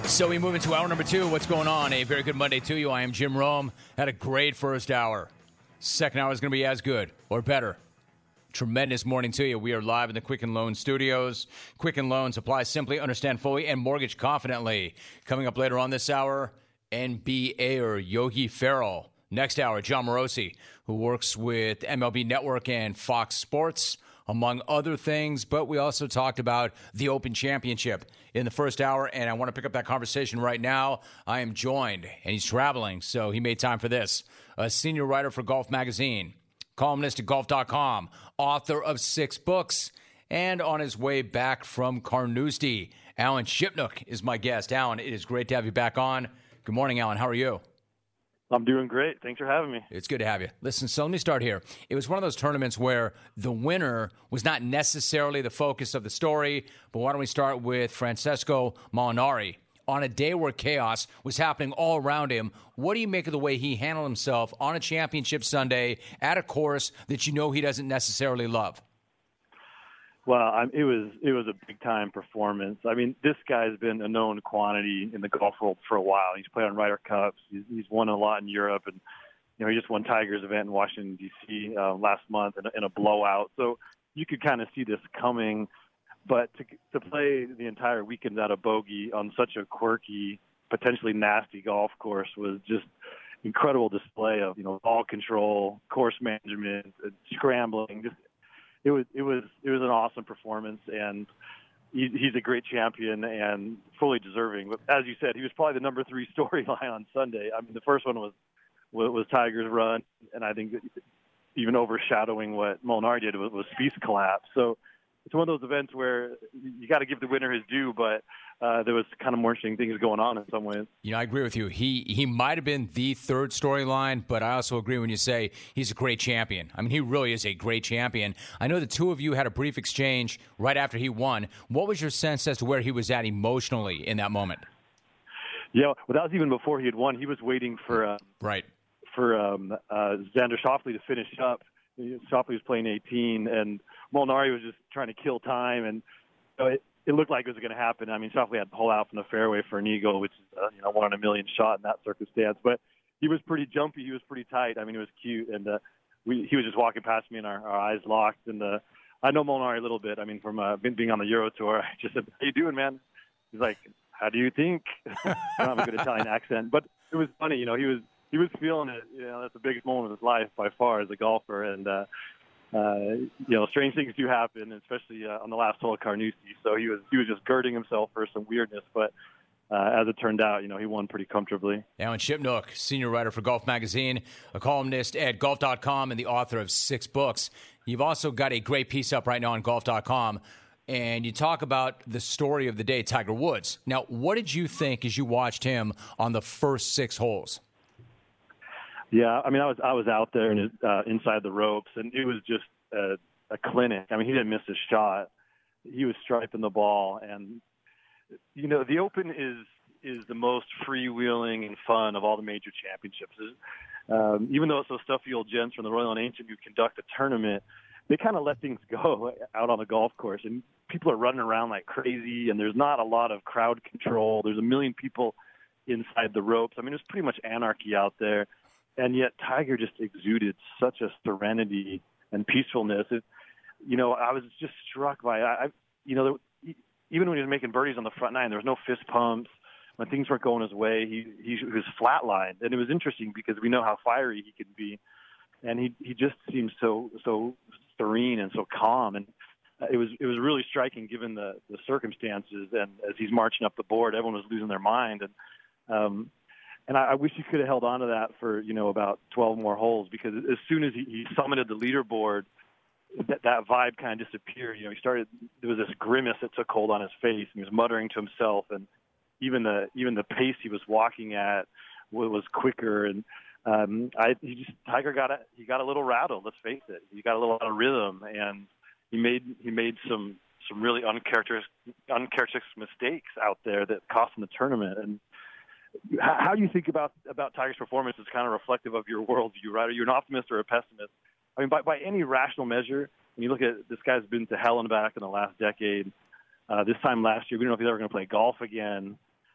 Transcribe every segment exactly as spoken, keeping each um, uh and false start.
So we move into hour number two. What's going on? A very good Monday to you. I am Jim Rome. Had a great first hour. Second hour is going to be as good or better. Tremendous morning to you. We are live in the Quicken Loan Studios. Quicken Loans apply simply, understand fully, and mortgage confidently. Coming up later on this hour, N B A-er Yogi Ferrell. Next hour, John Morosi, who works with M L B Network and Fox Sports, among other things. But we also talked about the Open Championship in the first hour, and I want to pick up that conversation right now. I am joined, and he's traveling, so he made time for this. A senior writer for Golf Magazine, columnist at golf dot com, author of six books, and on his way back from Carnoustie, Alan Shipnuck is my guest. Alan, it is great to have you back on. Good morning, Alan. How are you? I'm doing great. Thanks for having me. It's good to have you. Listen, so let me start here. It was one of those tournaments where the winner was not necessarily the focus of the story, but why don't we start with Francesco Molinari? On a day where chaos was happening all around him, what do you make of the way he handled himself on a championship Sunday at a course that you know he doesn't necessarily love? Well, I, it was it was a big-time performance. I mean, this guy's been a known quantity in the golf world for a while. He's played on Ryder Cups. He's, he's won a lot in Europe, and you know he just won Tiger's event in Washington, D C uh, last month in a, in a blowout. So you could kind of see this coming. But to to play the entire weekend at a bogey on such a quirky, potentially nasty golf course was just incredible display of you know ball control, course management, scrambling. Just it was it was it was an awesome performance, and he, he's a great champion and fully deserving. But as you said, he was probably the number three storyline on Sunday. I mean, the first one was was Tiger's run, and I think even overshadowing what Molinari did was, was Spieth's collapse. So it's one of those events where you got to give the winner his due, but uh, there was kind of more interesting things going on in some ways. You know, I agree with you. He he might have been the third storyline, but I also agree when you say he's a great champion. I mean, he really is a great champion. I know the two of you had a brief exchange right after he won. What was your sense as to where he was at emotionally in that moment? Yeah, well, that was even before he had won. He was waiting for uh, right for um, uh, Xander Schauffele to finish up. Schauffele was playing eighteen, and Molinari was just trying to kill time, and you know, it, it looked like it was going to happen. I mean, Schauffele had to pull out from the fairway for an eagle, which is uh, you know one in a million shot in that circumstance. But he was pretty jumpy. He was pretty tight. I mean, it was cute, and uh, we, he was just walking past me, and our, our eyes locked. And uh, I know Molinari a little bit. I mean, from uh, being on the Euro Tour, I just said, "How you doing, man?" He's like, "How do you think?" I don't have a good Italian accent, but it was funny. You know, he was he was feeling it. You know, that's the biggest moment of his life by far as a golfer, and. uh Uh, you know, strange things do happen, especially uh, on the last hole at Carnoustie. So he was he was just girding himself for some weirdness, but uh, as it turned out, you know, he won pretty comfortably. Alan Shipnuck, senior writer for Golf Magazine, a columnist at golf dot com, and the author of six books. You've also got a great piece up right now on golf dot com, and you talk about the story of the day, Tiger Woods. Now, what did you think as you watched him on the first six holes? Yeah, I mean, I was I was out there and uh, inside the ropes, and it was just a, a clinic. I mean, he didn't miss a shot. He was striping the ball, and you know, the Open is is the most freewheeling and fun of all the major championships. Um, even though it's those stuffy old gents from the Royal and Ancient who conduct a tournament, they kind of let things go out on the golf course, and people are running around like crazy, and there's not a lot of crowd control. There's a million people inside the ropes. I mean, it's pretty much anarchy out there. And yet Tiger just exuded such a serenity and peacefulness. It, you know, I was just struck by, I, you know, even when he was making birdies on the front nine, there was no fist pumps. When things weren't going his way, he, he was flatlined. And it was interesting because we know how fiery he can be. And he, he just seemed so, so serene and so calm. And it was, it was really striking given the, the circumstances. And as he's marching up the board, everyone was losing their mind. And, um, And I, I wish he could have held on to that for, you know, about twelve more holes, because as soon as he, he summited the leaderboard, that, that vibe kind of disappeared. You know, he started, there was this grimace that took hold on his face, and he was muttering to himself, and even the even the pace he was walking at was, was quicker. And um, I, he just Tiger got a he got a little rattled. Let's face it, he got a little out of rhythm, and he made he made some some really uncharacteristic uncharacteristic mistakes out there that cost him the tournament. And how do you think about, about Tiger's performance is kind of reflective of your worldview, right? Are you an optimist or a pessimist? I mean, by, by any rational measure, when you look at this guy's been to hell and back in the last decade, uh, this time last year, we don't know if he's ever going to play golf again.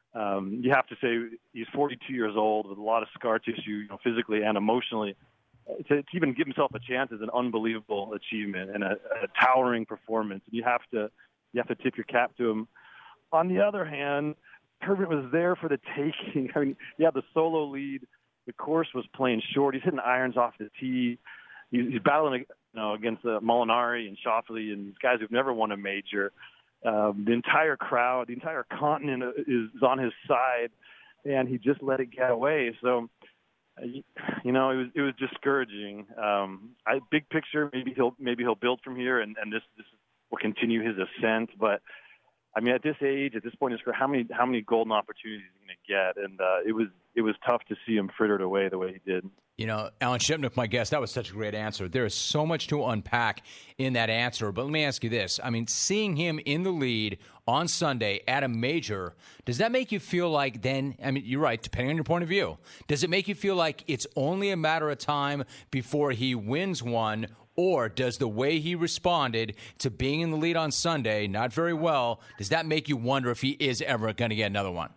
Um, you have to say he's forty-two years old with a lot of scar tissue, you know, physically and emotionally. To, to even give himself a chance is an unbelievable achievement and a, a towering performance. And you have to you have to tip your cap to him. On the other hand, Herbert was there for the taking. I mean, he had the solo lead. The course was playing short. He's hitting irons off the tee. He's, he's battling, you know, against uh, Molinari and Schauffele and these guys who've never won a major. Um, the entire crowd, the entire continent is on his side, and he just let it get away. So, you know, it was it was discouraging. Um, I big picture, maybe he'll maybe he'll build from here, and, and this this will continue his ascent. But I mean, at this age, at this point in his career, how many how many golden opportunities is he going to get? And uh, it was it was tough to see him frittered away the way he did. You know, Alan Shipnuck, my guest, that was such a great answer. There is so much to unpack in that answer. But let me ask you this. I mean, seeing him in the lead on Sunday at a major, does that make you feel like then, I mean, you're right, depending on your point of view, does it make you feel like it's only a matter of time before he wins one? Or does the way he responded to being in the lead on Sunday, not very well, does that make you wonder if he is ever going to get another one?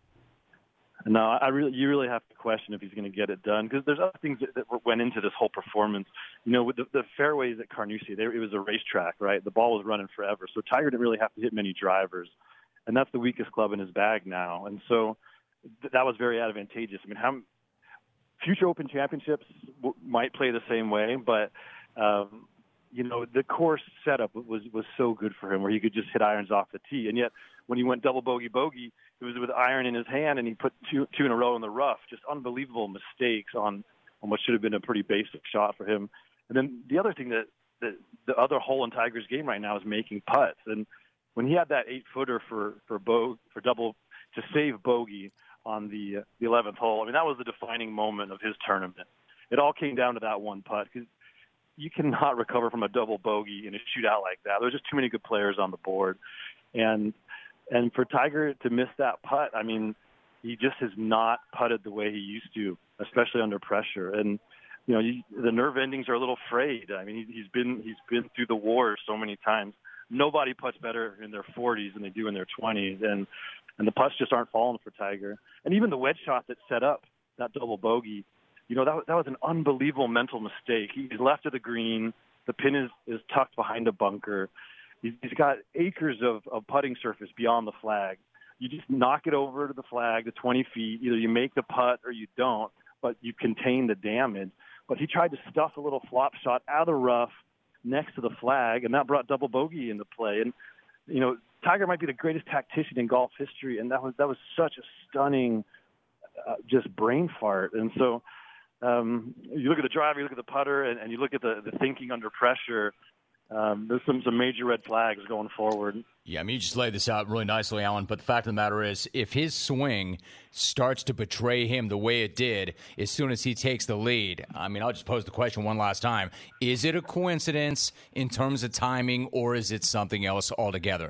No, I really, you really have to question if he's going to get it done because there's other things that, that went into this whole performance. You know, with the, the fairways at Carnoustie, they, it was a racetrack, right? The ball was running forever, so Tiger didn't really have to hit many drivers, and that's the weakest club in his bag now. And so th- that was very advantageous. I mean, how future Open Championships w- might play the same way, but um, you know, the course setup was was so good for him, where he could just hit irons off the tee, and yet when he went double bogey bogey, it was with iron in his hand, and he put two two in a row in the rough. Just unbelievable mistakes on, on what should have been a pretty basic shot for him. And then the other thing that, that the other hole in Tiger's game right now is making putts. And when he had that eight footer for for bo- for double to save bogey on the uh, the eleventh hole, I mean that was the defining moment of his tournament. It all came down to that one putt because you cannot recover from a double bogey in a shootout like that. There's just too many good players on the board, and. And for Tiger to miss that putt, I mean, he just has not putted the way he used to, especially under pressure. And you know, you, the nerve endings are a little frayed. I mean, he, he's been he's been through the war so many times. Nobody putts better in their forties than they do in their twenties, and and the putts just aren't falling for Tiger. And even the wedge shot that set up that double bogey, you know, that that was an unbelievable mental mistake. He's left of the green. The pin is is tucked behind a bunker. He's got acres of, of putting surface beyond the flag. You just knock it over to the flag, the twenty feet. Either you make the putt or you don't, but you contain the damage. But he tried to stuff a little flop shot out of the rough next to the flag, and that brought double bogey into play. And, you know, Tiger might be the greatest tactician in golf history, and that was that was such a stunning uh, just brain fart. And so um, you look at the driver, you look at the putter, and, and you look at the, the thinking under pressure. Um, there's some, some major red flags going forward. Yeah, I mean, you just laid this out really nicely, Alan. But the fact of the matter is, if his swing starts to betray him the way it did as soon as he takes the lead, I mean, I'll just pose the question one last time. Is it a coincidence in terms of timing, or is it something else altogether?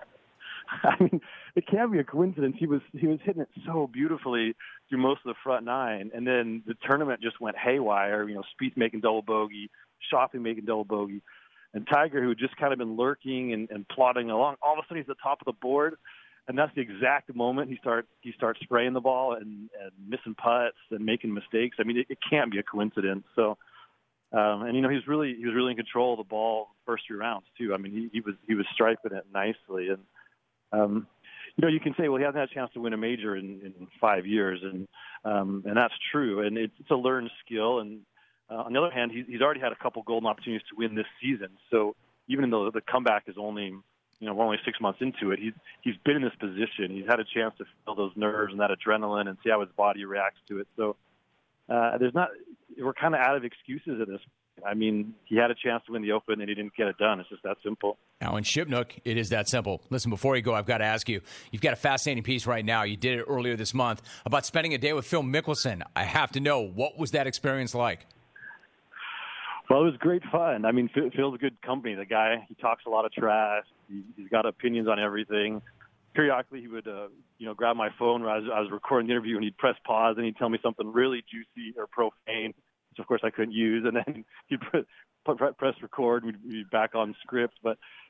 I mean, it can't be a coincidence. He was he was hitting it so beautifully through most of the front nine, and then the tournament just went haywire. You know, Spieth making double bogey, Schauffele making double bogey. And Tiger, who had just kind of been lurking and, and plodding along, all of a sudden he's at the top of the board, and that's the exact moment he start he starts spraying the ball and, and missing putts and making mistakes. I mean, it, it can't be a coincidence. So, um, and you know, he was really he was really in control of the ball the first three rounds too. I mean, he, he was he was striping it nicely, and um, you know, you can say, well, he hasn't had a chance to win a major in, in five years, and um, and that's true, and it's, it's a learned skill. And Uh, on the other hand, he's, he's already had a couple golden opportunities to win this season. So even though the comeback is only, you know, we're only six months into it, he's he's been in this position. He's had a chance to feel those nerves and that adrenaline and see how his body reacts to it. So uh, there's not, we're kind of out of excuses at this. I mean, he had a chance to win the Open and he didn't get it done. It's just that simple. Alan Shipnuck, it is that simple. Listen, before you go, I've got to ask you, you've got a fascinating piece right now. You did it earlier this month about spending a day with Phil Mickelson. I have to know, what was that experience like? Well, it was great fun. I mean, Phil's a good company. The guy, he talks a lot of trash. He, he's got opinions on everything. Periodically, he would, uh, you know, grab my phone when I was, I was recording the interview, and he'd press pause, and he'd tell me something really juicy or profane, which, of course, I couldn't use. And then he'd put, put, press record, and we'd be back on script. But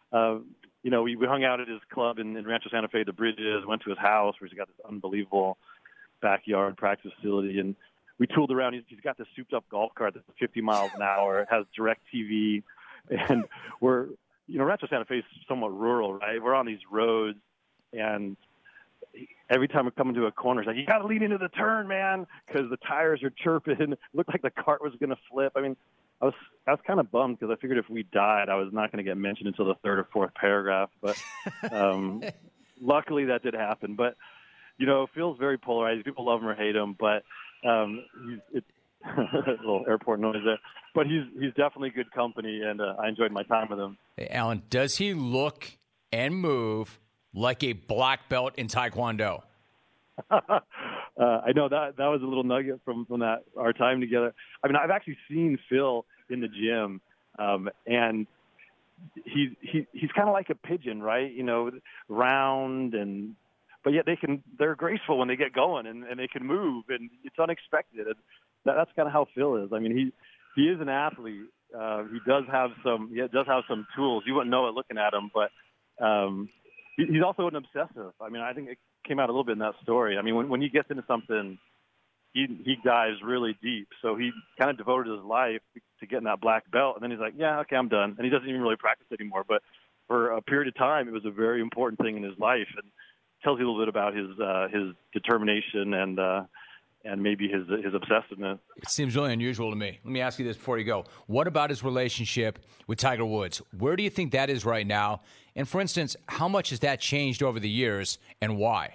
uh, you know, we, we hung out at his club in, in Rancho Santa Fe, the Bridges, went to his house where he's got this unbelievable backyard practice facility, and we tooled around. He's, he's got this souped-up golf cart that's fifty miles an hour. It has direct T V, and we're, you know, Rancho Santa Fe is somewhat rural, right? We're on these roads, and every time we come into a corner, he's like, you got to lean into the turn, man, because the tires are chirping. It looked like the cart was going to flip. I mean, I was I was kind of bummed because I figured if we died, I was not going to get mentioned until the third or fourth paragraph. But um, luckily that did happen. But, you know, Phil's very polarized. People love him or hate him. But um, he's, it's a little airport noise there. But he's he's definitely good company, and uh, I enjoyed my time with him. Hey, Alan, does he look and move like a black belt in Taekwondo? uh, I know that that was a little nugget from, from that our time together. I mean, I've actually seen Phil in the gym, um, and he's he, he's kind of like a pigeon, right? You know, round, and but yet they can they're graceful when they get going, and, and they can move, and it's unexpected. And that, that's kind of how Phil is. I mean, he he is an athlete. Uh, he does have some he does have some tools. You wouldn't know it looking at him, but um, he, he's also an obsessive. I mean, I think it came out a little bit in that story. I mean, when when he gets into something, he he dives really deep. So he kind of devoted his life to getting that black belt, and then he's like, yeah, okay, I'm done. And he doesn't even really practice anymore. But for a period of time, it was a very important thing in his life, and tells you a little bit about his uh, his determination and uh, and maybe his his obsessiveness. It seems really unusual to me. Let me ask you this before you go. What about his relationship with Tiger Woods? Where do you think that is right now? And for instance, how much has that changed over the years, and why?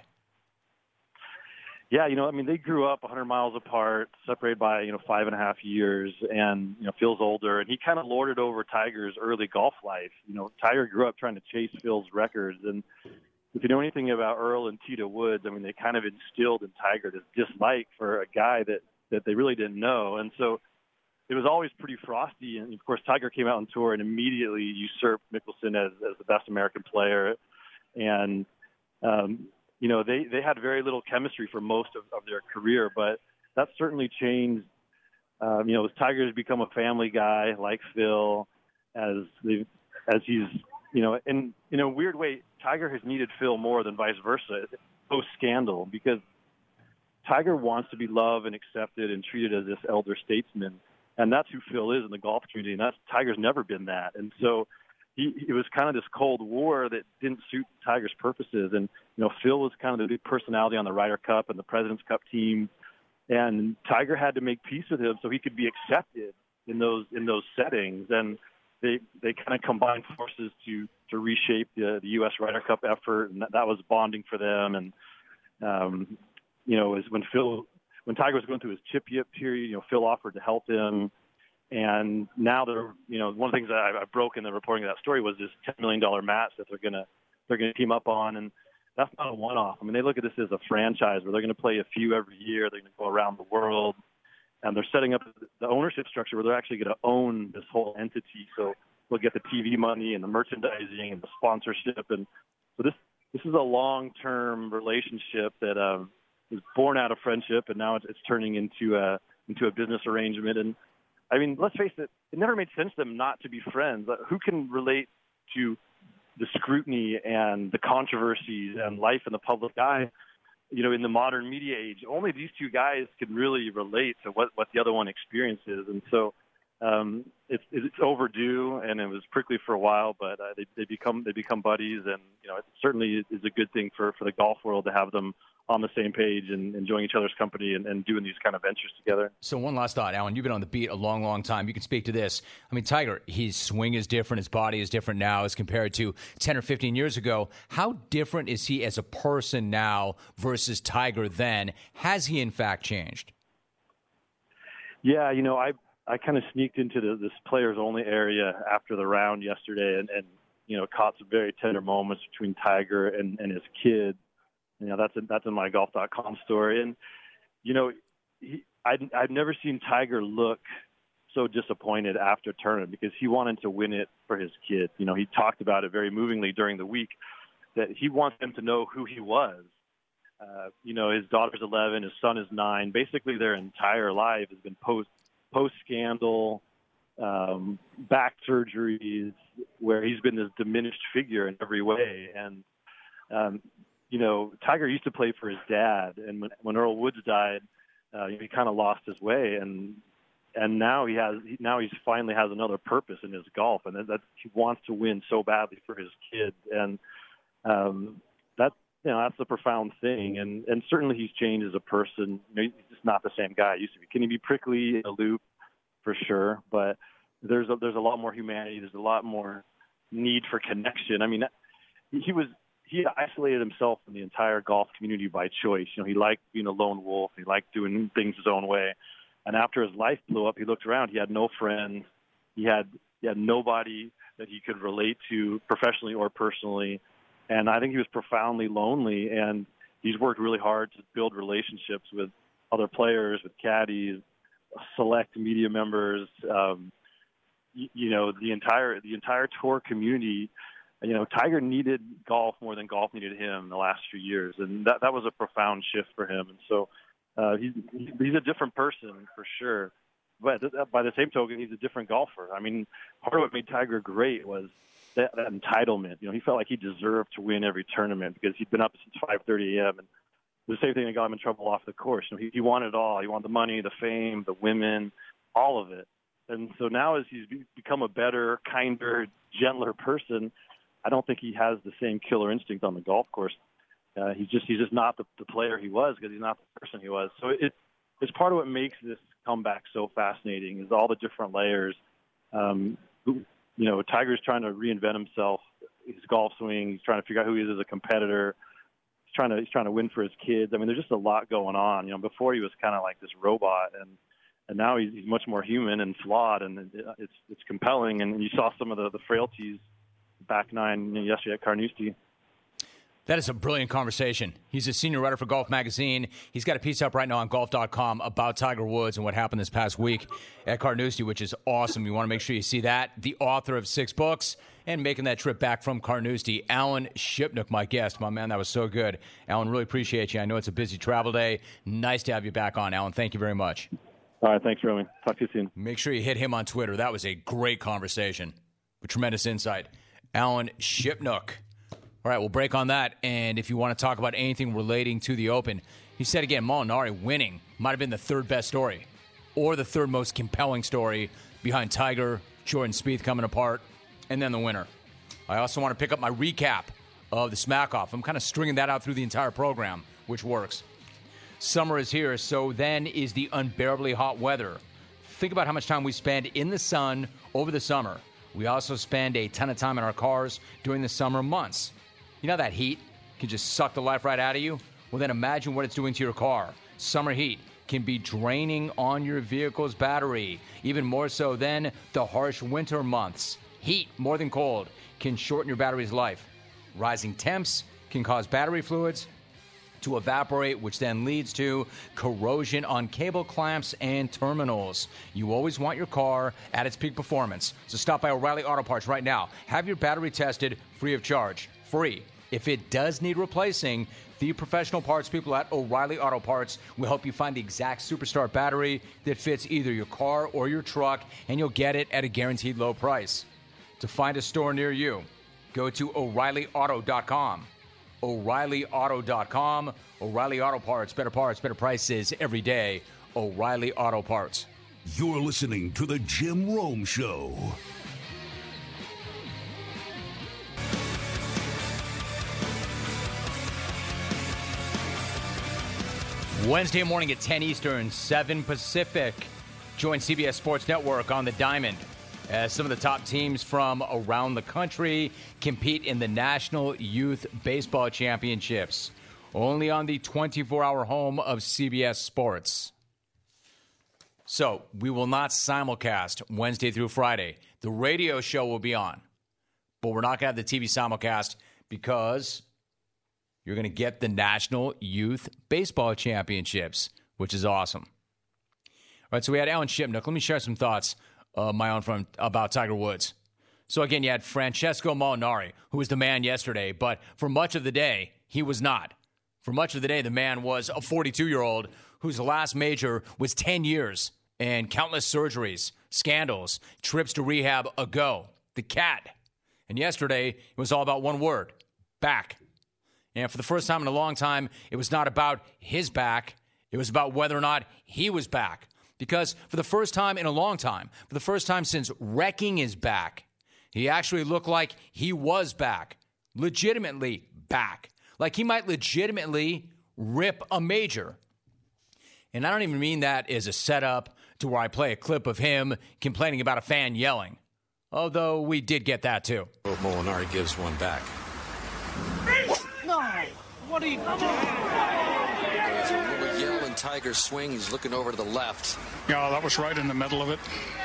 Yeah, you know, I mean, they grew up one hundred miles apart, separated by, you know, five and a half years, and, you know, Phil's older, and he kind of lorded over Tiger's early golf life. You know, Tiger grew up trying to chase Phil's records, and if you know anything about Earl and Tita Woods, I mean, they kind of instilled in Tiger this dislike for a guy that, that they really didn't know, and so it was always pretty frosty, and, of course, Tiger came out on tour and immediately usurped Mickelson as, as the best American player, and, um, you know, they, they had very little chemistry for most of, of their career, but that certainly changed. Um, you know, as Tiger has become a family guy like Phil, as they, as he's, you know, in, in a weird way, Tiger has needed Phil more than vice versa post-scandal, because Tiger wants to be loved and accepted and treated as this elder statesman, and that's who Phil is in the golf community, and that's Tiger's never been that. And so He, it was kind of this Cold War that didn't suit Tiger's purposes. And, you know, Phil was kind of the big personality on the Ryder Cup and the President's Cup team. And Tiger had to make peace with him so he could be accepted in those in those settings. And they they kind of combined forces to, to reshape the, the U S Ryder Cup effort. And that, that was bonding for them. And, um, you know, it was when Phil, when Tiger was going through his chip yip period, you know, Phil offered to help him. And now they're, you know, one of the things that I, I broke in the reporting of that story was this ten million dollars match that they're gonna they're gonna team up on, and that's not a one-off. I mean, they look at this as a franchise where they're going to play a few every year. They're going to go around the world, and they're setting up the ownership structure where they're actually going to own this whole entity. So they'll get the T V money and the merchandising and the sponsorship, and so this this is a long-term relationship that um, was born out of friendship, and now it's, it's turning into a into a business arrangement. And I mean, let's face it, it never made sense to them not to be friends. Who can relate to the scrutiny and the controversies and life in the public eye, you know, in the modern media age? Only these two guys can really relate to what, what the other one experiences. And so um, it's, it's overdue, and it was prickly for a while, but uh, they, they become they become buddies. And, you know, it certainly is a good thing for, for the golf world to have them on the same page and enjoying each other's company and, and doing these kind of ventures together. So one last thought, Alan, you've been on the beat a long, long time. You can speak to this. I mean, Tiger, his swing is different. His body is different now as compared to ten or fifteen years ago. How different is he as a person now versus Tiger then? Has he, in fact, changed? Yeah, you know, I I kind of sneaked into the, this players-only area after the round yesterday and, and, you know, caught some very tender moments between Tiger and, and his kid. You know, that's in, that's in my golf dot com story. And, you know, he, I'd, I've never seen Tiger look so disappointed after a tournament because he wanted to win it for his kid. You know, he talked about it very movingly during the week that he wants them to know who he was. Uh, you know, his daughter's eleven, his son is nine. Basically, their entire life has been post post scandal, um, back surgeries, where he's been this diminished figure in every way. And, um, you know, Tiger used to play for his dad. And when, when Earl Woods died, uh, he kind of lost his way. And and now he has now he's finally has another purpose in his golf. And that, that he wants to win so badly for his kid. And um, that, you know, that's a profound thing. And, and certainly he's changed as a person. You know, he's just not the same guy he used to be. Can he be prickly, aloof? For sure, but there's a, there's a lot more humanity. There's a lot more need for connection. I mean, he was he isolated himself from the entire golf community by choice. You know, he liked being a lone wolf. He liked doing things his own way. And after his life blew up, he looked around. He had no friends. He had he had nobody that he could relate to professionally or personally. And I think he was profoundly lonely. And he's worked really hard to build relationships with other players, with caddies, select media members, um, you, you know, the entire the entire tour community. You know, Tiger needed golf more than golf needed him in the last few years, and that that was a profound shift for him. And so uh, he's he's a different person for sure. But by the same token, he's a different golfer. I mean, part of what made Tiger great was that, that entitlement. You know, he felt like he deserved to win every tournament because he'd been up since five thirty a.m. and the same thing that got him in trouble off the course. You know, he, he wanted it all. He wanted the money, the fame, the women, all of it. And so now as he's become a better, kinder, gentler person, I don't think he has the same killer instinct on the golf course. Uh, he's just he's just not the, the player he was because he's not the person he was. So it, it's part of what makes this comeback so fascinating is all the different layers. Um, you know, Tiger's trying to reinvent himself, his golf swing. He's trying to figure out who he is as a competitor. Trying to he's trying to win for his kids. I mean, there's just a lot going on. You know, before he was kind of like this robot, and and now he's, he's much more human and flawed, and it's it's compelling. And you saw some of the, the frailties back nine you know, yesterday at Carnoustie. That is a brilliant conversation. He's a senior writer for Golf Magazine. He's got a piece up right now on golf dot com about Tiger Woods and what happened this past week at Carnoustie, which is awesome. You want to make sure you see that. The author of six books and making that trip back from Carnoustie, Alan Shipnuck, my guest. My man, that was so good. Alan, really appreciate you. I know it's a busy travel day. Nice to have you back on, Alan. Thank you very much. All right, thanks, Romy. Talk to you soon. Make sure you hit him on Twitter. That was a great conversation with tremendous insight. Alan Shipnuck. All right, we'll break on that. And if you want to talk about anything relating to the Open, he said again, Molinari winning might have been the third best story or the third most compelling story behind Tiger, Jordan Spieth coming apart, and then the winner. I also want to pick up my recap of the Smack Off. I'm kind of stringing that out through the entire program, which works. Summer is here, so then is the unbearably hot weather. Think about how much time we spend in the sun over the summer. We also spend a ton of time in our cars during the summer months. You know that heat can just suck the life right out of you? Well, then imagine what it's doing to your car. Summer heat can be draining on your vehicle's battery, even more so than the harsh winter months. Heat, more than cold, can shorten your battery's life. Rising temps can cause battery fluids to evaporate, which then leads to corrosion on cable clamps and terminals. You always want your car at its peak performance. So stop by O'Reilly Auto Parts right now. Have your battery tested free of charge. Free. If it does need replacing, the professional parts people at O'Reilly Auto Parts will help you find the exact Superstar battery that fits either your car or your truck, and you'll get it at a guaranteed low price. To find a store near you, go to O'Reilly Auto dot com. O'Reilly Auto dot com. O'Reilly Auto Parts. Better parts, better prices every day. O'Reilly Auto Parts. You're listening to The Jim Rome Show. Wednesday morning at ten Eastern, seven Pacific. Join C B S Sports Network on the Diamond as some of the top teams from around the country compete in the National Youth Baseball Championships. Only on the twenty-four hour home of C B S Sports. So, we will not simulcast Wednesday through Friday. The radio show will be on. But we're not going to have the T V simulcast because you're going to get the National Youth Baseball Championships, which is awesome. All right, so we had Alan Shipnuck. Let me share some thoughts of my own from about Tiger Woods. So again, you had Francesco Molinari, who was the man yesterday, but for much of the day, he was not. For much of the day, the man was a forty-two-year-old whose last major was ten years and countless surgeries, scandals, trips to rehab ago. The cat And yesterday, it was all about one word, back. And for the first time in a long time, it was not about his back. It was about whether or not he was back. Because for the first time in a long time, for the first time since wrecking his back, he actually looked like he was back, legitimately back. Like he might legitimately rip a major. And I don't even mean that as a setup to where I play a clip of him complaining about a fan yelling. Although we did get that too. Molinari gives one back. No! What are you doing? There's a little yell and Tiger swing. He's looking over to the left. Yeah, that was right in the middle of it.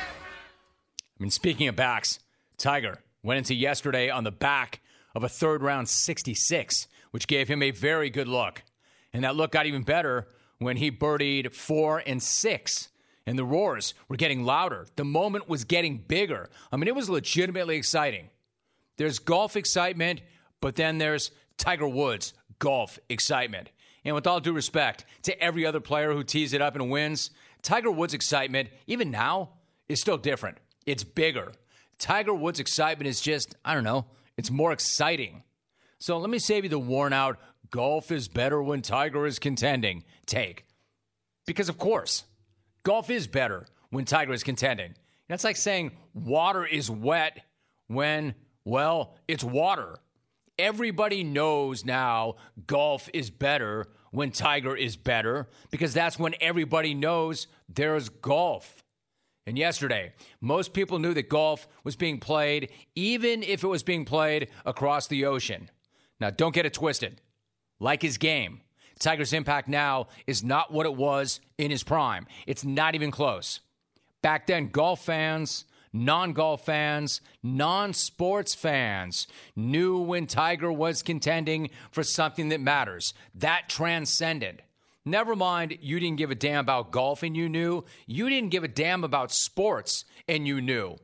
I mean, speaking of backs, Tiger went into yesterday on the back of a third-round sixty-six, which gave him a very good look. And that look got even better when he birdied four and six. And the roars were getting louder. The moment was getting bigger. I mean, it was legitimately exciting. There's golf excitement, but then there's Tiger Woods golf excitement. And with all due respect to every other player who tees it up and wins, Tiger Woods excitement, even now, is still different. It's bigger. Tiger Woods excitement is just, I don't know, it's more exciting. So let me save you the worn out, golf is better when Tiger is contending take. Because, of course, golf is better when Tiger is contending. That's like saying water is wet when, well, it's water. Everybody knows now golf is better when Tiger is better because that's when everybody knows there's golf. And yesterday, most people knew that golf was being played even if it was being played across the ocean. Now, don't get it twisted. Like his game, Tiger's impact now is not what it was in his prime. It's not even close. Back then, golf fans, non-golf fans, non-sports fans knew when Tiger was contending for something that matters. That transcended. Never mind, you didn't give a damn about golf and you knew. You didn't give a damn about sports and you knew.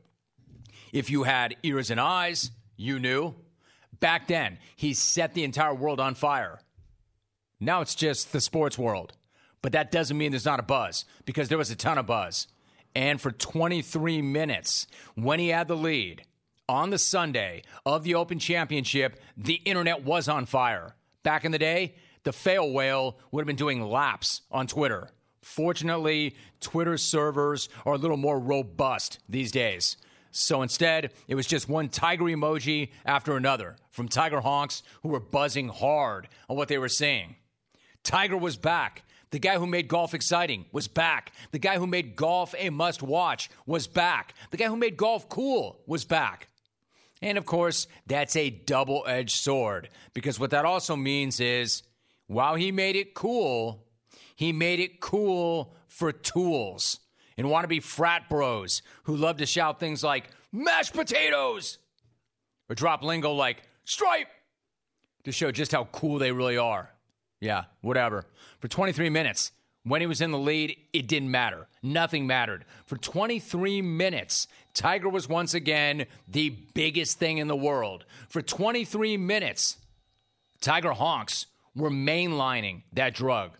If you had ears and eyes, you knew. Back then, he set the entire world on fire. Now it's just the sports world. But that doesn't mean there's not a buzz, because there was a ton of buzz. And for twenty-three minutes, when he had the lead on the Sunday of the Open Championship, the internet was on fire. Back in the day, the fail whale would have been doing laps on Twitter. Fortunately, Twitter servers are a little more robust these days. So instead, it was just one Tiger emoji after another from Tiger honks who were buzzing hard on what they were seeing. Tiger was back. The guy who made golf exciting was back. The guy who made golf a must-watch was back. The guy who made golf cool was back. And, of course, that's a double-edged sword, because what that also means is, while he made it cool, he made it cool for tools and wannabe frat bros who love to shout things like, mashed potatoes, or drop lingo like, stripe, to show just how cool they really are. Yeah, whatever. For twenty-three minutes, when he was in the lead, it didn't matter. Nothing mattered. For twenty-three minutes, Tiger was once again the biggest thing in the world. For twenty-three minutes, Tiger honks were mainlining that drug.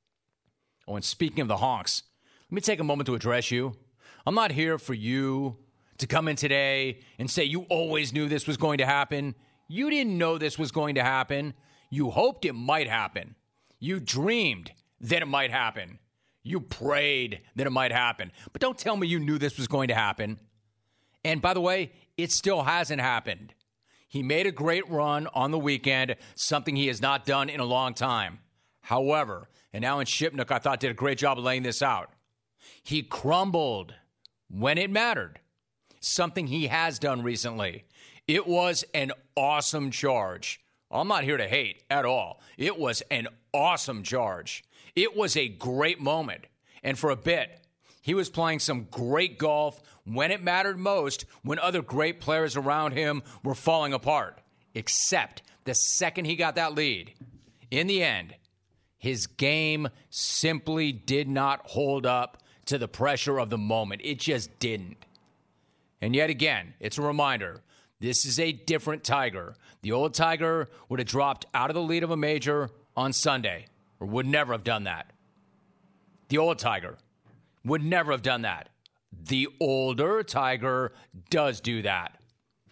Oh, and speaking of the honks, let me take a moment to address you. I'm not here for you to come in today and say you always knew this was going to happen. You didn't know this was going to happen. You hoped it might happen. You dreamed that it might happen. You prayed that it might happen. But don't tell me you knew this was going to happen. And by the way, it still hasn't happened. He made a great run on the weekend, something he has not done in a long time. However, and Alan Shipnuck, I thought, did a great job of laying this out. He crumbled when it mattered, something he has done recently. It was an awesome charge. I'm not here to hate at all. It was an awesome charge. It was a great moment. And for a bit, he was playing some great golf when it mattered most, when other great players around him were falling apart. Except the second he got that lead, in the end, his game simply did not hold up to the pressure of the moment. It just didn't. And yet again, it's a reminder, this is a different Tiger. The old Tiger would have dropped out of the lead of a major on Sunday, or would never have done that. The old Tiger would never have done that. The older Tiger does do that.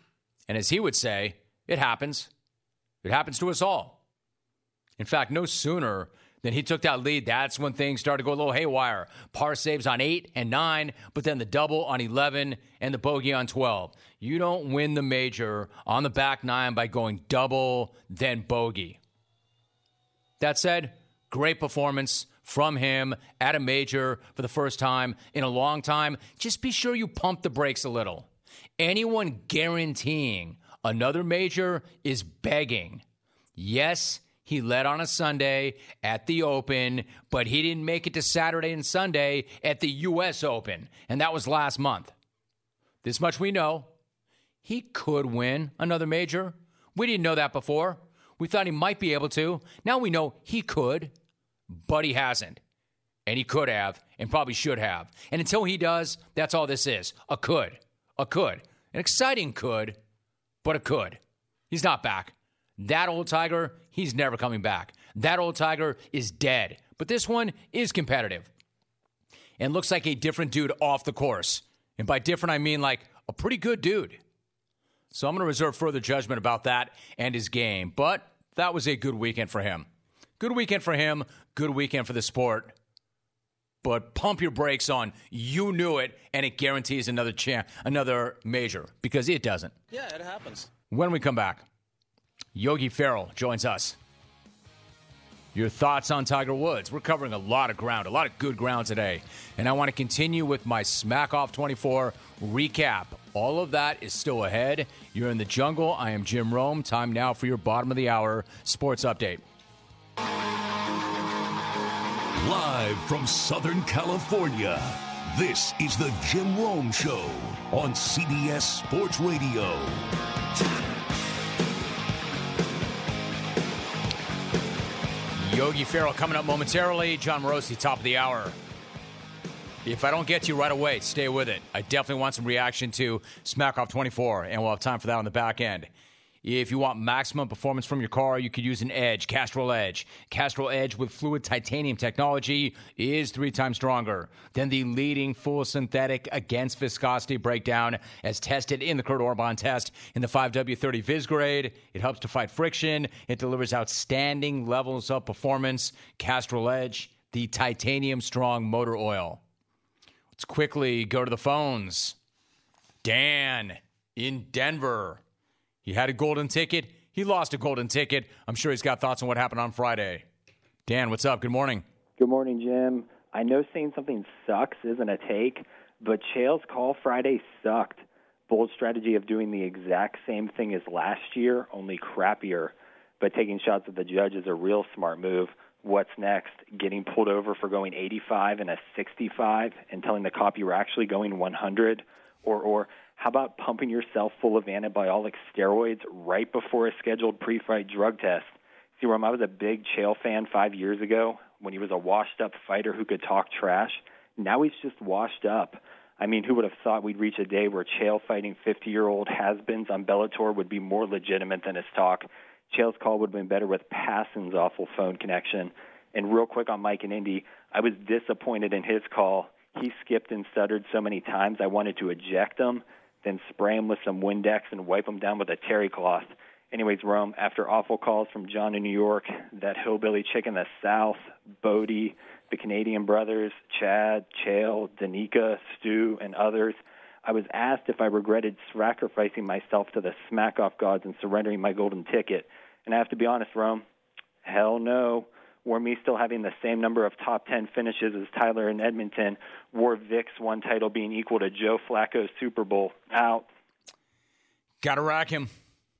And as he would say, it happens. It happens to us all. In fact, no sooner than he took that lead, that's when things started to go a little haywire. Par saves on eight and nine, but then the double on eleven and the bogey on twelve. You don't win the major on the back nine by going double, then bogey. That said, great performance from him at a major for the first time in a long time. Just be sure you pump the brakes a little. Anyone guaranteeing another major is begging. Yes, he led on a Sunday at the Open, but he didn't make it to Saturday and Sunday at the U S Open, and that was last month. This much we know. He could win another major. We didn't know that before. We thought he might be able to. Now we know he could, but he hasn't. And he could have, and probably should have. And until he does, that's all this is. A could. A could. An exciting could, but a could. He's not back. That old Tiger, he's never coming back. That old Tiger is dead. But this one is competitive. And looks like a different dude off the course. And by different, I mean like a pretty good dude. So I'm going to reserve further judgment about that and his game. But that was a good weekend for him. Good weekend for him. Good weekend for the sport. But pump your brakes on you knew it, and it guarantees another champ, another major, because it doesn't. Yeah, it happens. When we come back, Yogi Ferrell joins us. Your thoughts on Tiger Woods. We're covering a lot of ground, a lot of good ground today. And I want to continue with my Smack Off twenty-four recap. All of that is still ahead. You're in the jungle. I am Jim Rome. Time now for your bottom of the hour sports update. Live from Southern California, this is the Jim Rome Show on C B S Sports Radio. Yogi Ferrell coming up momentarily. John Morosi, top of the hour. If I don't get to you right away, stay with it. I definitely want some reaction to Smack Off twenty-four, and we'll have time for that on the back end. If you want maximum performance from your car, you could use an Edge, Castrol Edge. Castrol Edge with fluid titanium technology is three times stronger than the leading full synthetic against viscosity breakdown as tested in the Kurt Orban test in the five W thirty Viz grade. It helps to fight friction. It delivers outstanding levels of performance. Castrol Edge, the titanium strong motor oil. Let's quickly go to the phones. Dan in Denver. He had a golden ticket. He lost a golden ticket. I'm sure he's got thoughts on what happened on Friday. Dan, what's up? Good morning. Good morning, Jim. I know saying something sucks isn't a take, but Chael's call Friday sucked. Bold strategy of doing the exact same thing as last year, only crappier. But taking shots at the judge is a real smart move. What's next? Getting pulled over for going eighty-five and a sixty-five and telling the cop you were actually going one hundred? Or, or how about pumping yourself full of anabolic steroids right before a scheduled pre-fight drug test? See, Rom, I was a big Chael fan five years ago when he was a washed-up fighter who could talk trash. Now he's just washed up. I mean, who would have thought we'd reach a day where Chael fighting fifty-year-old has-beens on Bellator would be more legitimate than his talk? Chael's call would have been better with Passan's awful phone connection. And real quick on Mike and Indy, I was disappointed in his call. He skipped and stuttered so many times I wanted to eject him, then spray him with some Windex and wipe him down with a terry cloth. Anyways, Rome, after awful calls from John in New York, that hillbilly chick in the South, Bodie, the Canadian brothers, Chad, Chael, Danica, Stu, and others, I was asked if I regretted sacrificing myself to the smack-off gods and surrendering my golden ticket. And I have to be honest, Rome, hell no. Were me still having the same number of top ten finishes as Tyler in Edmonton, were Vic's one title being equal to Joe Flacco's Super Bowl. Out. Got to rack him.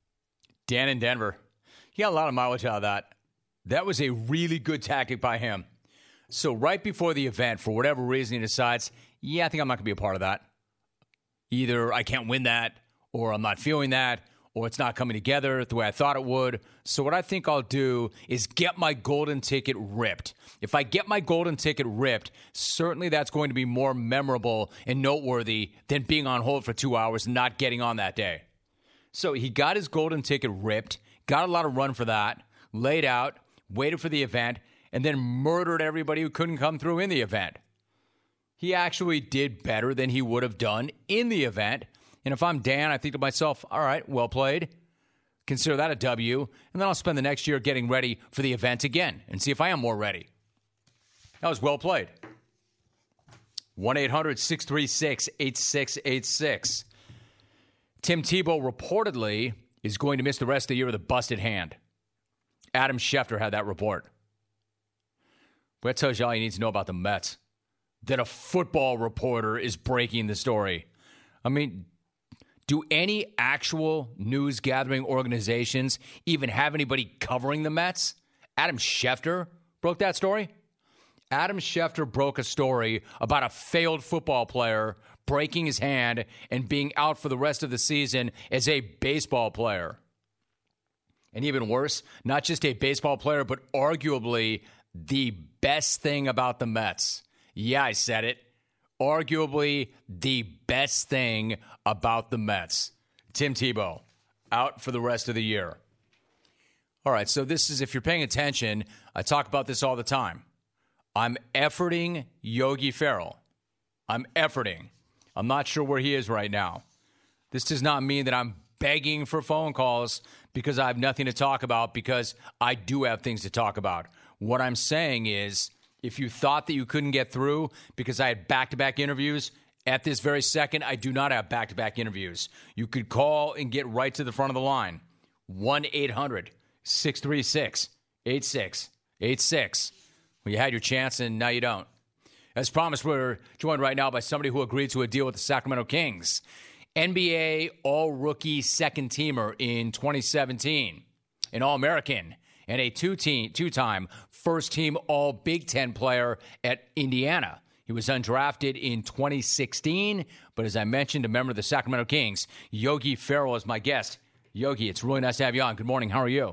Dan in Denver. He got a lot of mileage out of that. That was a really good tactic by him. So right before the event, for whatever reason, he decides, yeah, I think I'm not going to be a part of that. Either I can't win that, or I'm not feeling that, or it's not coming together the way I thought it would. So what I think I'll do is get my golden ticket ripped. If I get my golden ticket ripped, certainly that's going to be more memorable and noteworthy than being on hold for two hours and not getting on that day. So he got his golden ticket ripped, got a lot of run for that, laid out, waited for the event, and then murdered everybody who couldn't come through in the event. He actually did better than he would have done in the event And if I'm Dan, I think to myself, all right, well played. Consider that a W. And then I'll spend the next year getting ready for the event again and see if I am more ready. That was well played. one eight hundred six three six eight six eight six. Tim Tebow reportedly is going to miss the rest of the year with a busted hand. Adam Schefter had that report. But that tells you all you need to know about the Mets. That a football reporter is breaking the story. I mean, do any actual news gathering organizations even have anybody covering the Mets? Adam Schefter broke that story? Adam Schefter broke a story about a failed football player breaking his hand and being out for the rest of the season as a baseball player. And even worse, not just a baseball player, but arguably the best thing about the Mets. Yeah, I said it. Arguably the best thing about the Mets. Tim Tebow, out for the rest of the year. All right, so this is, if you're paying attention, I talk about this all the time. I'm efforting Yogi Ferrell. I'm efforting. I'm not sure where he is right now. This does not mean that I'm begging for phone calls because I have nothing to talk about, because I do have things to talk about. What I'm saying is, if you thought that you couldn't get through because I had back-to-back interviews, at this very second, I do not have back-to-back interviews. You could call and get right to the front of the line. one eight hundred six three six eight six eight six. Well, you had your chance, and now you don't. As promised, we're joined right now by somebody who agreed to a deal with the Sacramento Kings. N B A All-Rookie Second-Teamer in twenty seventeen. An All-American and a two-team, two-time first-team All-Big Ten player at Indiana. He was undrafted in twenty sixteen, but as I mentioned, a member of the Sacramento Kings. Yogi Ferrell is my guest. Yogi, it's really nice to have you on. Good morning. How are you?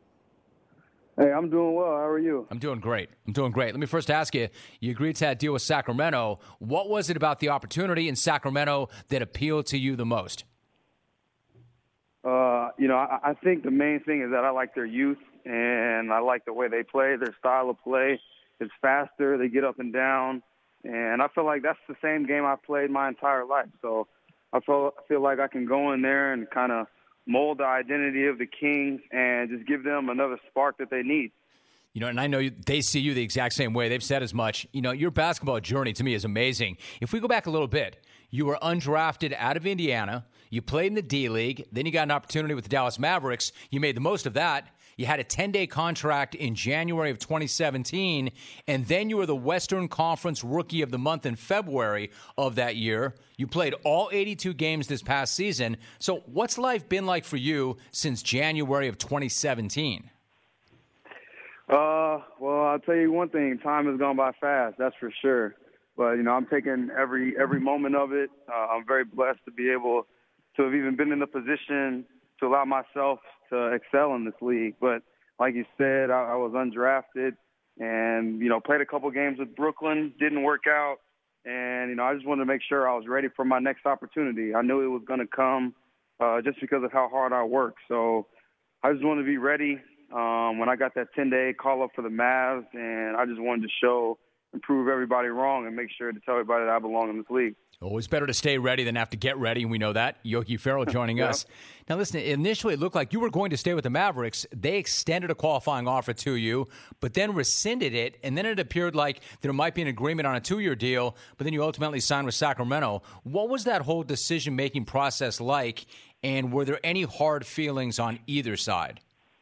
Hey, I'm doing well. How are you? I'm doing great. I'm doing great. Let me first ask you, you agreed to that deal with Sacramento. What was it about the opportunity in Sacramento that appealed to you the most? Uh, you know, I, I think the main thing is that I like their youth, and I like the way they play, their style of play. It's faster. They get up and down. And I feel like that's the same game I've played my entire life. So I feel, I feel like I can go in there and kind of mold the identity of the Kings and just give them another spark that they need. You know, and I know you, they see you the exact same way. They've said as much. You know, your basketball journey to me is amazing. If we go back a little bit, you were undrafted out of Indiana. You played in the D-League. Then you got an opportunity with the Dallas Mavericks. You made the most of that. You had a ten-day contract in January of twenty seventeen, and then you were the Western Conference Rookie of the Month in February of that year. You played all eighty-two games this past season. So what's life been like for you since January of twenty seventeen? Uh, well, I'll tell you one thing. Time has gone by fast, that's for sure. But, you know, I'm taking every every moment of it. Uh, I'm very blessed to be able to have even been in the position to allow myself to excel in this league. But like you said, I, I was undrafted and, you know, played a couple games with Brooklyn, didn't work out. And, you know, I just wanted to make sure I was ready for my next opportunity. I knew it was going to come uh, just because of how hard I work. So I just wanted to be ready um, when I got that ten-day call-up for the Mavs, and I just wanted to show and prove everybody wrong and make sure to tell everybody that I belong in this league. Always better to stay ready than have to get ready, and we know that. Yogi Ferrell joining yeah. us. Now, listen, initially it looked like you were going to stay with the Mavericks. They extended a qualifying offer to you, but then rescinded it, and then it appeared like there might be an agreement on a two-year deal, but then you ultimately signed with Sacramento. What was that whole decision-making process like, and were there any hard feelings on either side?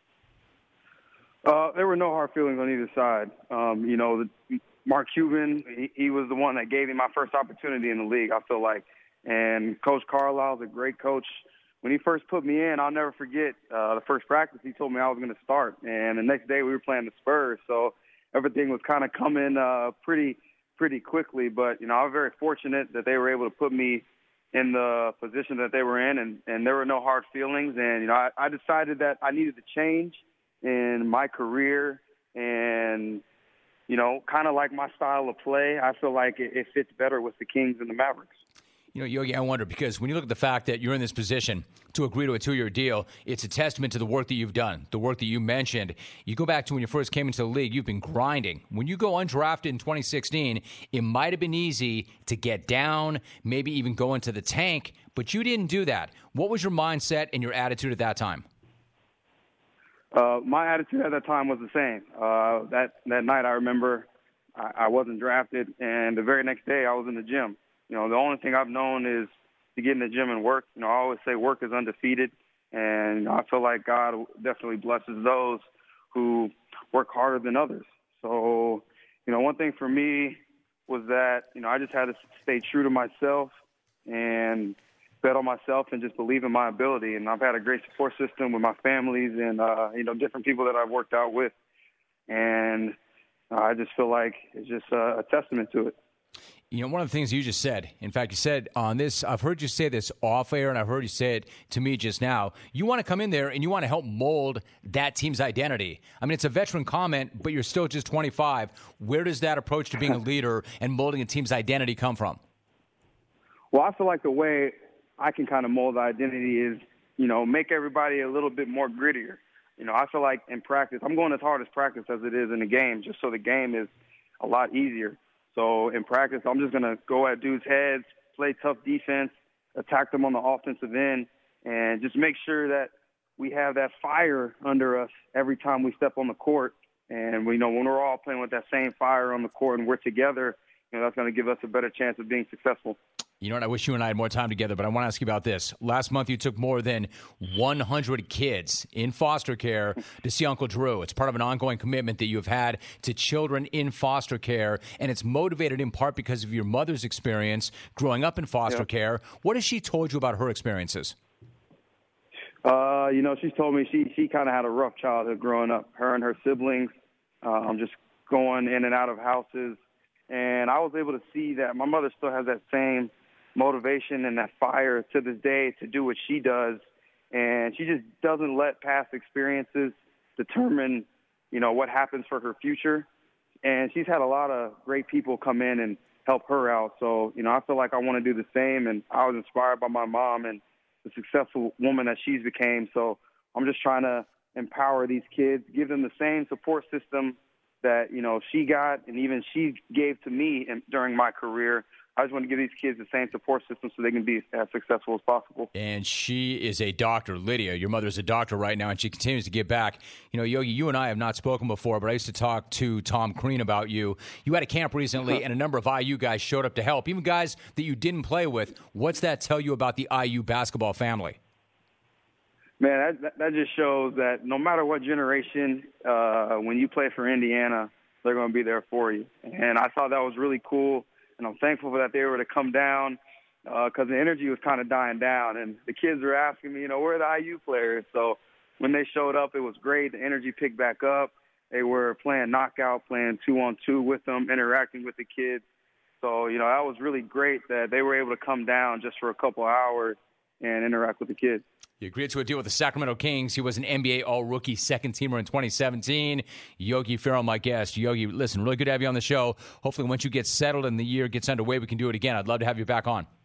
Uh, there were no hard feelings on either side. Um, you know, the, Mark Cuban, he, he was the one that gave me my first opportunity in the league, I feel like. And Coach Carlisle's a great coach. When he first put me in, I'll never forget uh, the first practice, he told me I was going to start. And the next day we were playing the Spurs, so everything was kind of coming uh, pretty pretty quickly. But, you know, I was very fortunate that they were able to put me in the position that they were in, and, and there were no hard feelings. And, you know, I, I decided that I needed to change in my career and, you know, kind of like my style of play. I feel like it, it fits better with the Kings and the Mavericks. You know, Yogi, I wonder, because when you look at the fact that you're in this position to agree to a two-year deal, it's a testament to the work that you've done, the work that you mentioned. You go back to when you first came into the league, you've been grinding. When you go undrafted in twenty sixteen, it might have been easy to get down, maybe even go into the tank, but you didn't do that. What was your mindset and your attitude at that time? Uh, my attitude at that time was the same. Uh, that that night, I remember I, I wasn't drafted, and the very next day, I was in the gym. You know, the only thing I've known is to get in the gym and work. You know, I always say work is undefeated, and I feel like God definitely blesses those who work harder than others. So, you know, one thing for me was that, you know, I just had to stay true to myself and bet on myself and just believe in my ability. And I've had a great support system with my families and, uh, you know, different people that I've worked out with. And uh, I just feel like it's just uh, a testament to it. You know, one of the things you just said, in fact, you said on this, I've heard you say this off air, and I've heard you say it to me just now. You want to come in there and you want to help mold that team's identity. I mean, it's a veteran comment, but you're still just twenty-five. Where does that approach to being a leader and molding a team's identity come from? Well, I feel like the way I can kind of mold the identity is, you know, make everybody a little bit more grittier. You know, I feel like in practice, I'm going as hard as practice as it is in the game, just so the game is a lot easier. So in practice, I'm just going to go at dudes' heads, play tough defense, attack them on the offensive end, and just make sure that we have that fire under us every time we step on the court. And we know when we're all playing with that same fire on the court and we're together, you know, that's going to give us a better chance of being successful. You know what? I wish you and I had more time together, but I want to ask you about this. Last month, you took more than one hundred kids in foster care to see Uncle Drew. It's part of an ongoing commitment that you have had to children in foster care, and it's motivated in part because of your mother's experience growing up in foster Yep. care. What has she told you about her experiences? Uh, you know, she's told me she, she kind of had a rough childhood growing up, her and her siblings, um, just going in and out of houses. And I was able to see that my mother still has that same motivation and that fire to this day to do what she does. And she just doesn't let past experiences determine, you know, what happens for her future. And she's had a lot of great people come in and help her out. So, you know, I feel like I want to do the same. And I was inspired by my mom and the successful woman that she's became. So I'm just trying to empower these kids, give them the same support system that, you know, she got and even she gave to me in, during my career. I just want to give these kids the same support system so they can be as successful as possible. And she is a doctor, Lydia. Your mother's a doctor right now, and she continues to give back. You know, Yogi, you and I have not spoken before, but I used to talk to Tom Crean about you. You had a camp recently, and a number of I U guys showed up to help, even guys that you didn't play with. What's that tell you about the I U basketball family? Man, that, that just shows that no matter what generation, uh, when you play for Indiana, they're going to be there for you. And I thought that was really cool. And I'm thankful for that they were to come down because uh, the energy was kind of dying down. And the kids were asking me, you know, where are the I U players? So when they showed up, it was great. The energy picked back up. They were playing knockout, playing two-on-two with them, interacting with the kids. So, you know, that was really great that they were able to come down just for a couple hours and interact with the kids. You agreed to a deal with the Sacramento Kings. He was an N B A All-Rookie second-teamer in twenty seventeen. Yogi Ferrell, my guest. Yogi, listen, really good to have you on the show. Hopefully once you get settled and the year gets underway, we can do it again. I'd love to have you back on.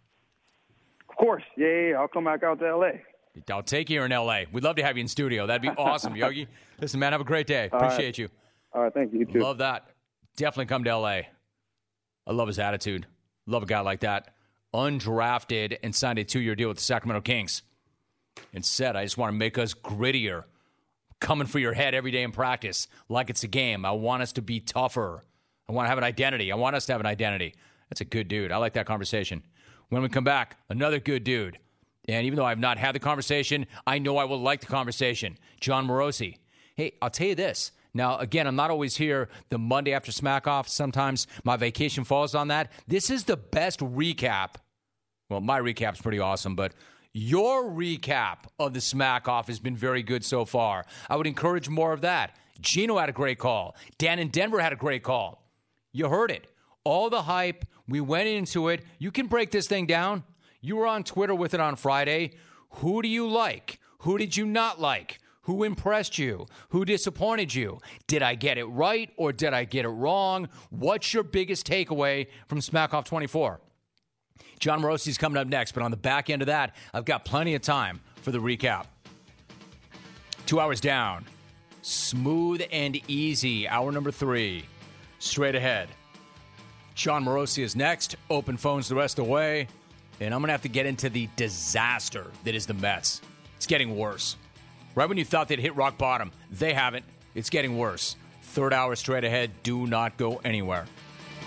Of course. Yeah, yeah, yeah. I'll come back out to L A. I'll take you here in L A. We'd love to have you in studio. That'd be awesome, Yogi. Listen, man, have a great day. Appreciate All right. you. All right, thank you. You too. Love that. Definitely come to L A. I love his attitude. Love a guy like that. Undrafted and signed a two-year deal with the Sacramento Kings. And said, I just want to make us grittier. Coming for your head every day in practice like it's a game. I want us to be tougher. I want to have an identity. I want us to have an identity. That's a good dude. I like that conversation. When we come back, another good dude. And even though I've not had the conversation, I know I will like the conversation. Jon Morosi. Hey, I'll tell you this. Now, again, I'm not always here the Monday after Smack Off. Sometimes my vacation falls on that. This is the best recap. Well, my recap's pretty awesome, but your recap of the Smack Off has been very good so far. I would encourage more of that. Gino had a great call. Dan in Denver had a great call. You heard it. All the hype. We went into it. You can break this thing down. You were on Twitter with it on Friday. Who do you like? Who did you not like? Who impressed you? Who disappointed you? Did I get it right or did I get it wrong? What's your biggest takeaway from Smack Off twenty-four? Jon Morosi's coming up next, but on the back end of that, I've got plenty of time for the recap. Two hours down. Smooth and easy. Hour number three. Straight ahead. Jon Morosi is next. Open phones the rest of the way. And I'm going to have to get into the disaster that is the Mets. It's getting worse. Right when you thought they'd hit rock bottom, they haven't. It's getting worse. Third hour straight ahead. Do not go anywhere.